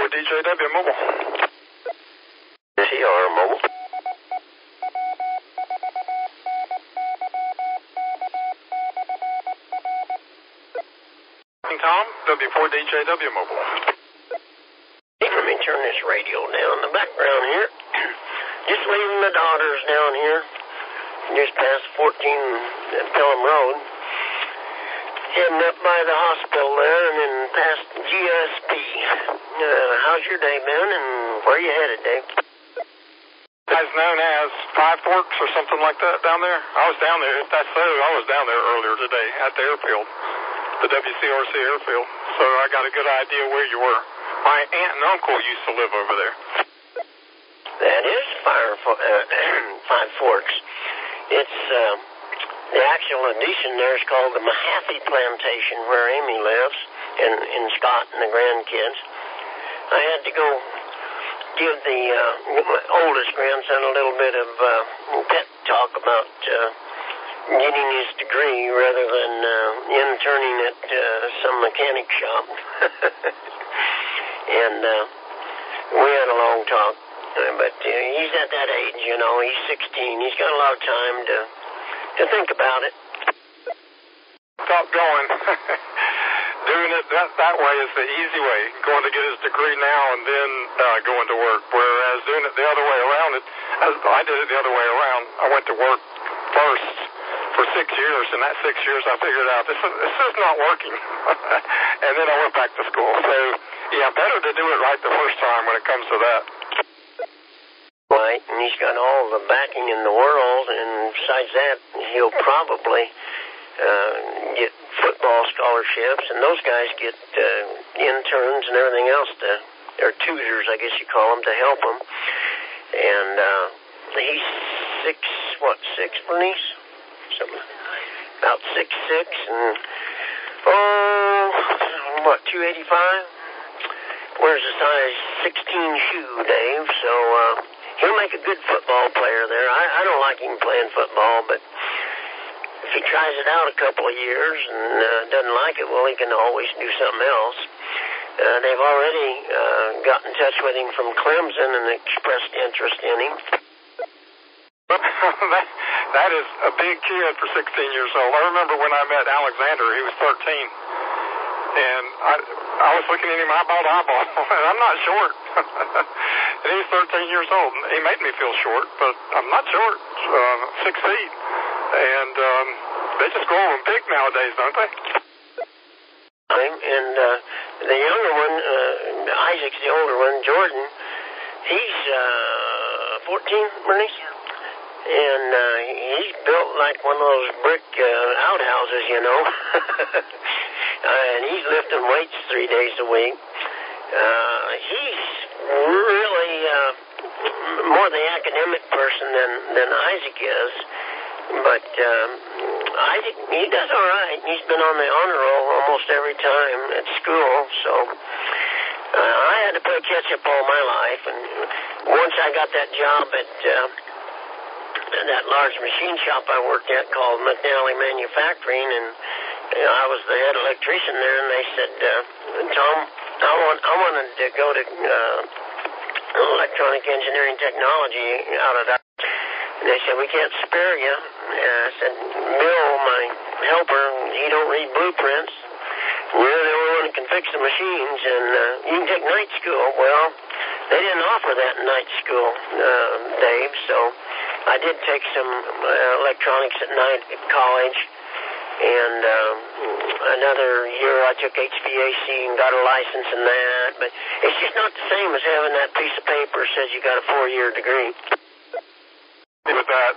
DJW Mobile. TR Mobile. Tom, W4DJW Mobile. Hey, let me turn this radio down in the background here. Just leaving the daughters down here, just past 14 Pelham Road. Heading up by the hospital there and then past GSP. How's your day been and where are you headed, Dave? As known as Five Forks or something like that down there. I was down there. If that's so, I was down there earlier today at the airfield, the WCRC airfield. So I got a good idea where you were. My aunt and uncle used to live over there. That is Five Forks. It's the actual addition there is called the Mahaffey Plantation, where Amy lives, and Scott and the grandkids. I had to go give the oldest grandson a little bit of pep talk about getting his degree rather than interning at some mechanic shop. And we had a long talk. But he's at that age, you know. He's 16. He's got a lot of time to think about it. Stop going. Doing it that way is the easy way. Going to get his degree now and then going to work. Whereas doing it the other way around, I did it the other way around. I went to work first for 6 years, and that 6 years I figured out this is not working. And then I went back to school. So, yeah, better to do it right the first time when it comes to that. Right, and he's got all the backing in the world, and besides that, he'll probably get football scholarships, and those guys get interns and everything else, or tutors, I guess you call them, to help them. And he's six, Bernice? Something about 6'6", and 285? Wears a size 16 shoe, Dave, so he'll make a good football player there. I don't like him playing football, but if he tries it out a couple of years and doesn't like it, well, he can always do something else. They've already got in touch with him from Clemson and expressed interest in him. That is a big kid for 16 years old. I remember when I met Alexander, he was 13. And I was looking at him eyeball to eyeball, and I'm not short. And he's 13 years old. He made me feel short, but I'm not short, 6 feet. And they just grow them big nowadays, don't they? And the younger one, Isaac's the older one, Jordan, he's 14, Bernice? And he's built like one of those brick outhouses, you know. And he's lifting weights 3 days a week. He's really more the academic person than Isaac is. But Isaac, he does all right. He's been on the honor roll almost every time at school. So I had to play catch-up all my life. And once I got that job at that large machine shop I worked at called McNally Manufacturing, and I was the head electrician there, and they said, Tom, I wanted to go to electronic engineering technology out of that. And they said, we can't spare you. I said, Bill, my helper, he don't read blueprints. You're the only one that can fix the machines, and you can take night school. Well, they didn't offer that in night school, Dave, so I did take some electronics at night at college. And another year I took HVAC and got a license in that. But it's just not the same as having that piece of paper that says you got a 4-year degree. With that,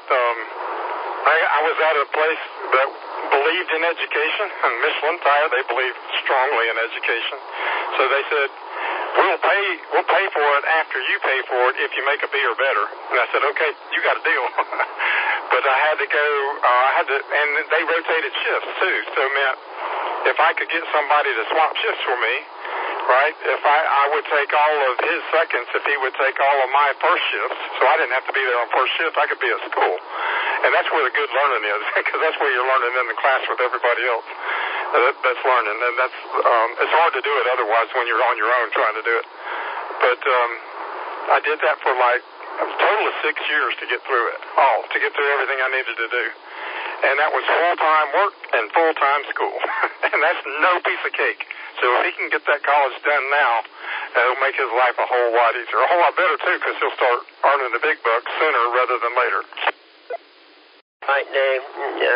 I was at a place that believed in education, and Michelin Tire, they believe strongly in education. So they said, we'll pay for it after you pay for it if you make a B or better. And I said, okay, you got a deal. But I had to go, and they rotated shifts too. So it meant if I could get somebody to swap shifts for me, right, if I would take all of his seconds, if he would take all of my first shifts, so I didn't have to be there on first shift, I could be at school. And that's where the good learning is, because that's where you're learning in the class with everybody else. That's learning, and that's it's hard to do it otherwise when you're on your own trying to do it. But I did that for like a total of 6 years to get through it, to get through everything I needed to do. And that was full-time work and full-time school. And that's no piece of cake. So if he can get that college done now, it'll make his life a whole lot easier. A whole lot better, too, because he'll start earning the big bucks sooner rather than later. Right, Dave.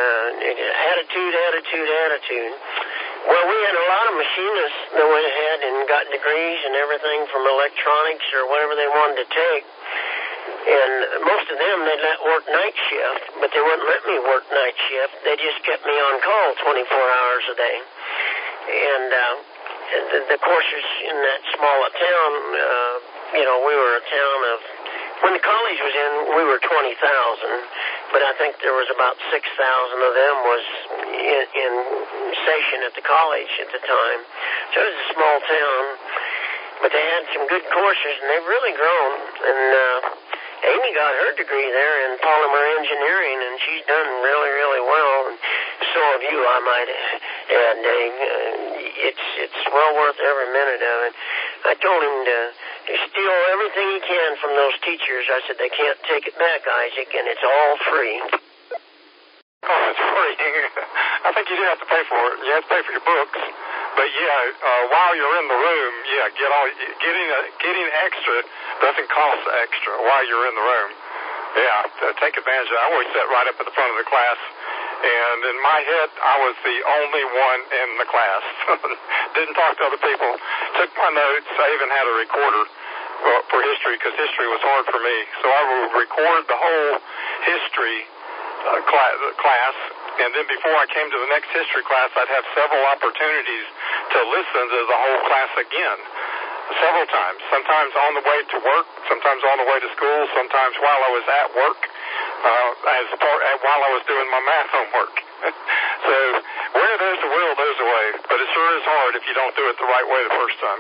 Attitude. Well, we had a lot of machinists that went ahead and got degrees and everything from electronics or whatever they wanted to take. And most of them, they'd let work night shift, but they wouldn't let me work night shift. They just kept me on call 24 hours a day. And the courses in that small town, we were a town of, when the college was in, we were 20,000, but I think there was about 6,000 of them was in session at the college at the time. So it was a small town, but they had some good courses, and they've really grown. And Amy got her degree there in polymer engineering, and she's done really, really well. And so have you, I might add, Dave. It's well worth every minute of it. I told him to steal everything he can from those teachers. I said, they can't take it back, Isaac, and it's all free. Oh, it's free. I think you do have to pay for it. You have to pay for your books. But while you're in the room, getting extra doesn't cost extra while you're in the room. Take advantage of it. I always sat right up at the front of the class, and in my head, I was the only one in the class. Didn't talk to other people. Took my notes. I even had a recorder for history because history was hard for me. So I would record the whole history class, and then before I came to the next history class, I'd have several opportunities to listen to the whole class again, several times, sometimes on the way to work, sometimes on the way to school, sometimes while I was at work, while I was doing my math homework. So where there's a will, there's a way, but it sure is hard if you don't do it the right way the first time.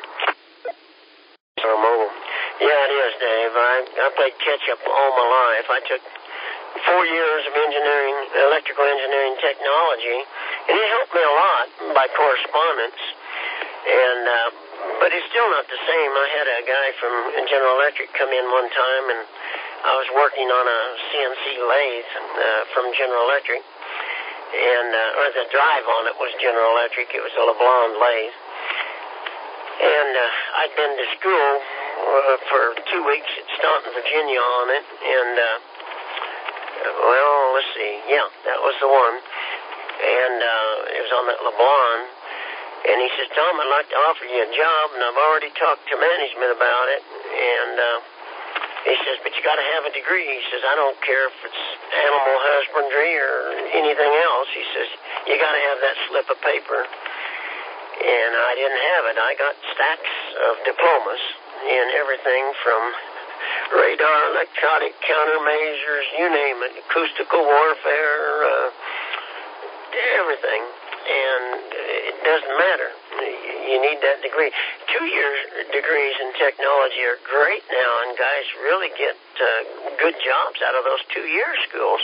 Yeah, it is, Dave. I played catch-up all my life. I took 4 years of electrical engineering technology, and it helped me a lot by correspondence. But it's still not the same. I had a guy from General Electric come in one time, and I was working on a CNC lathe from General Electric, or the drive on it was General Electric. It was a LeBlanc lathe. And I'd been to school for 2 weeks at Staunton, Virginia on it, and let's see. Yeah, that was the one. And it was on that LeBlanc. And he says, Tom, I'd like to offer you a job, and I've already talked to management about it. And he says, but you got to have a degree. He says, I don't care if it's animal husbandry or anything else. He says, you got to have that slip of paper. And I didn't have it. I got stacks of diplomas in everything from radar, electronic countermeasures, you name it, acoustical warfare, everything. And it doesn't matter. You need that degree. 2-year degrees in technology are great now, and guys really get good jobs out of those 2-year schools.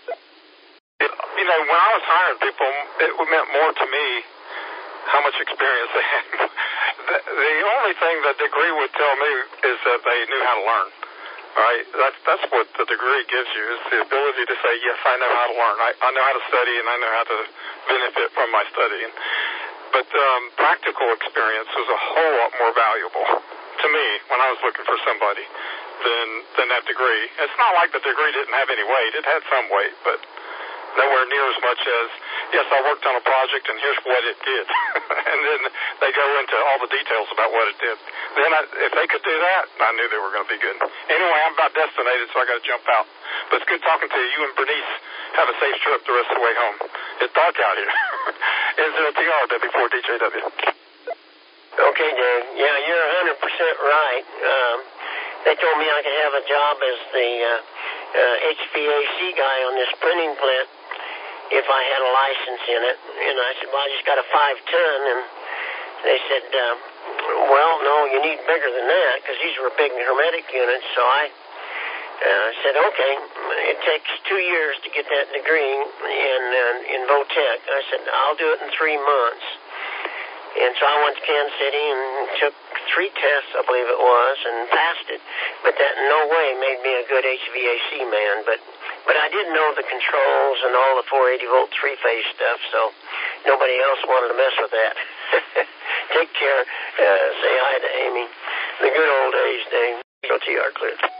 When I was hiring people, it meant more to me how much experience they had. The only thing the degree would tell me is that they knew how to learn. Right? That's what the degree gives you, is the ability to say, yes, I know how to learn. I know how to study, and I know how to benefit from my studying. But practical experience was a whole lot more valuable to me when I was looking for somebody than that degree. It's not like the degree didn't have any weight. It had some weight, but nowhere near as much as, yes, I worked on a project, and here's what it did. And then they go into all the details about what it did. Then if they could do that, I knew they were going to be good. Anyway, I'm about destinated, so I got to jump out. But it's good talking to you. You and Bernice have a safe trip the rest of the way home. It's dark out here. NZTR W4DJW. Okay, Dave. Yeah, you're 100% right. They told me I could have a job as the HVAC guy on this printing plant if I had a license in it. And I said, well, I just got a 5-ton. And they said, well, no, you need bigger than that, because these were big hermetic units. So I said, okay, it takes 2 years to get that degree in Votech. I said, I'll do it in 3 months. And so I went to Kansas City and took 3 tests, I believe it was, and passed it. But that in no way made me a good HVAC man. But I did know the controls and all the 480-volt three-phase stuff, so nobody else wanted to mess with that. Take care. Say hi to Amy. The good old days, Dave. Go to you, Clear.